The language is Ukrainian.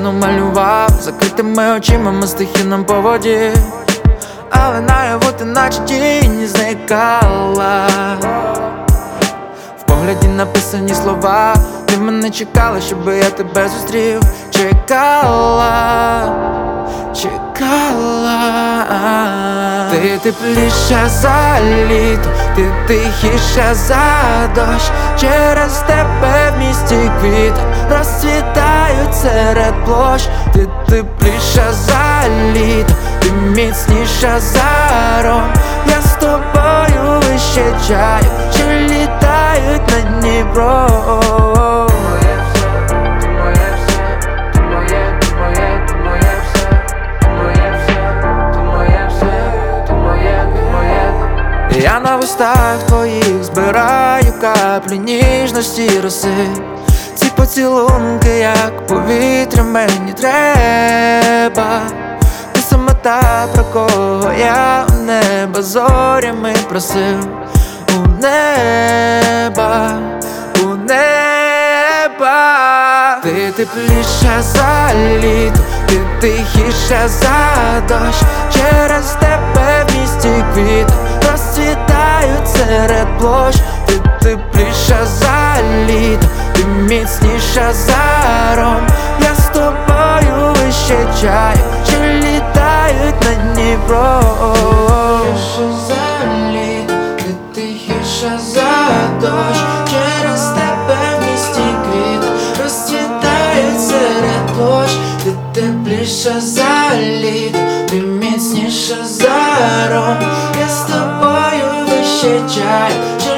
картину малював закритими очима, ми стихійно по воді, але наяву ти наче тінь зникала. В погляді написані слова, ти мене чекала, щоби я тебе зустрів. Чекала, чекала. Ти тепліша за літо, ти тихіша за дощ. Через тебе в місті квіти розцвітають серед площ. Ти тепліша за літо, ти міцніша за ром. Я з тобою вище чаю, що літають над Дніпром. Я на вустах твоїх збираю каплі ніжності роси. Ці поцілунки, як повітря, мені треба. Ти сама та, про кого я у неба зорями просив. У неба, у неба. Ти тепліша за літо, ти тихіша за дощ. Через тебе в місті квіти розцвітають серед площ. Ти тепліша за літо, ти міцніша за ром. Я з тобою вище чаю, що літають над Дніпром. Тихіша за літо, ти тихіша за дощ. Через тебе в місті квіти розцвітають серед площ. Ти тепліша за літо, ти міцніша за ром. Я з тобою вище чаю,